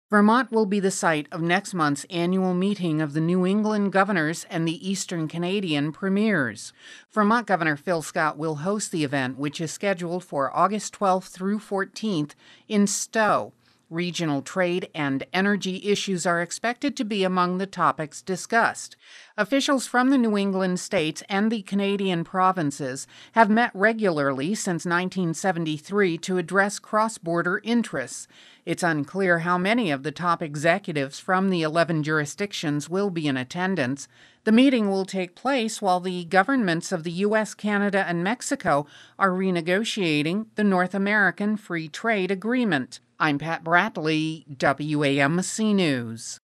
Vermont will be the site of next month's annual meeting of the New England Governors and the Eastern Canadian Premiers. Vermont Governor Phil Scott will host the event, which is scheduled for August 12th through 14th in Stowe. Regional trade and energy issues are expected to be among the topics discussed. Officials from the New England states and the Canadian provinces have met regularly since 1973 to address cross-border interests. It's unclear how many of the top executives from the 11 jurisdictions will be in attendance. The meeting will take place while the governments of the U.S., Canada, and Mexico are renegotiating the North American Free Trade Agreement. I'm Pat Bradley, WAMC News.